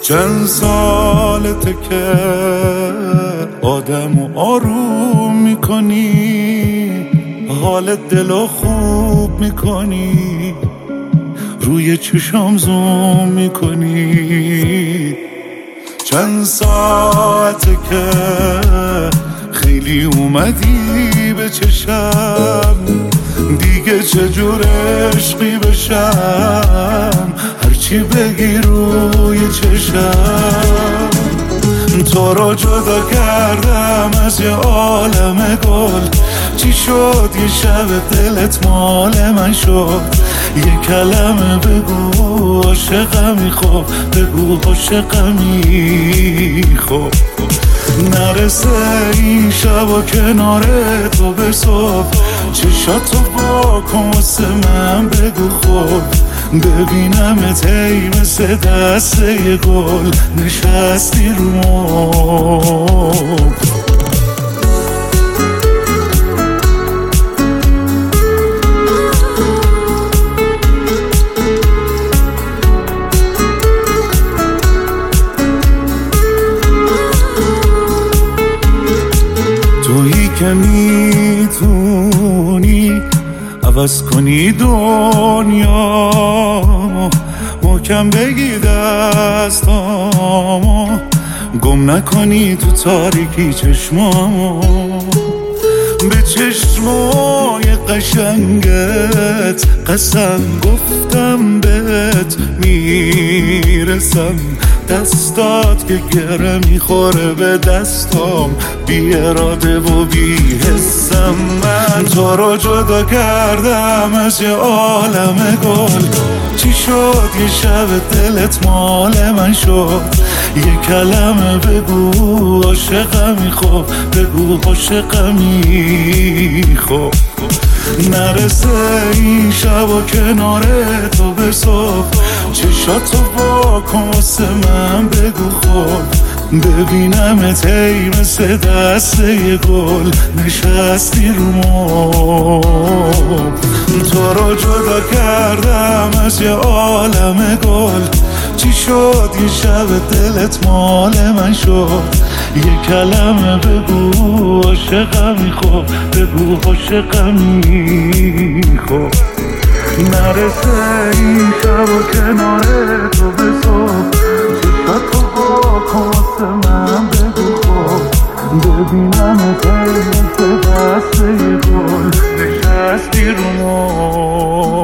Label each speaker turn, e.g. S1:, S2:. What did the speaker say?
S1: چند سالته که آدمو آروم میکنی، حال دلو خوب میکنی، روی چشام زوم میکنی. چند ساعته که خیلی اومدی به چشم، دیگه چجور عشقی بشم، هرچی بگی روی چشم. تو رو جدا کردم از یه عالم گل، چی شد یه شب دلت مال من شد؟ یه کلمه بگو عاشقمی، خب بگو عاشقمی، خب نرسه این شب و کنار تو به صبح، چشاتو با کن واسه من بگو خب، ببینمت ای مثل دسته ی گل نشستی رو مبل. تویی که میتونی عوض کنی دنیا، محکم بگی دستامو، گم نکنی تو تاریکی چشمامو. به چشمای قشنگت قسم گفتم بهت میرسم، دستات که گره میخوره به دستام، بی اراده و بی حسم. من تو رو جدا کردم از یه عالم گل، چی شد یه شب دلت مال من شد؟ یه کلمه بگو عاشقمی، خب بگو عاشقمی، خب نرسه این شب و کنار تو به صبح، چشاتو با کن واسه من بگو خب، ببینمت ای مثل دسته ی گل نشستی رو مبل. تو رو جدا کردم از یه عالم گل، چی شد یه شب دلت مال من شد؟ یه کلمه بگو عاشقمی، خب بگو عاشقمی، خب نرسه این شب و کنار تو به صبح، چشاتو با کن واسه من بگو خب، ببینمت ای مثل دسته ی گل نشستی رو مبل.